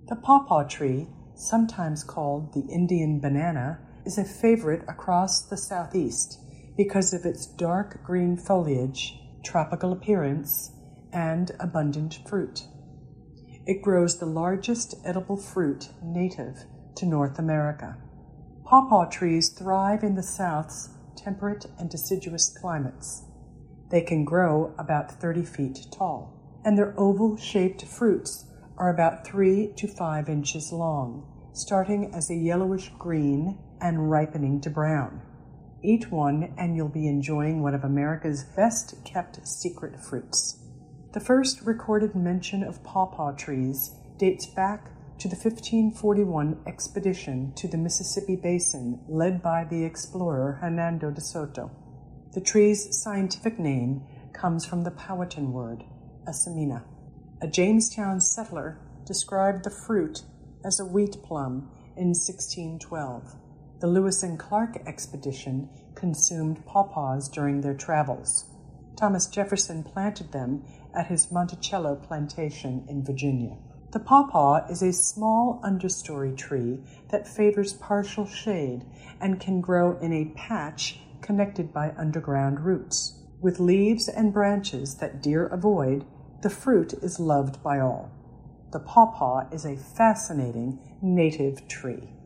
The pawpaw tree, sometimes called the Indian banana, is a favorite across the southeast because of its dark green foliage, tropical appearance, and abundant fruit. It grows the largest edible fruit native to North America. Pawpaw trees thrive in the South's temperate and deciduous climates. They can grow about 30 feet tall, and their oval-shaped fruits are about 3 to 5 inches long, starting as a yellowish green and ripening to brown. Eat one and you'll be enjoying one of America's best-kept secret fruits. The first recorded mention of pawpaw trees dates back to the 1541 expedition to the Mississippi Basin led by the explorer Hernando de Soto. The tree's scientific name comes from the Powhatan word, asamina. A Jamestown settler described the fruit as a wheat plum in 1612. The Lewis and Clark expedition consumed pawpaws during their travels. Thomas Jefferson planted them at his Monticello plantation in Virginia. The pawpaw is a small understory tree that favors partial shade and can grow in a patch connected by underground roots. With leaves and branches that deer avoid, the fruit is loved by all. The pawpaw is a fascinating native tree.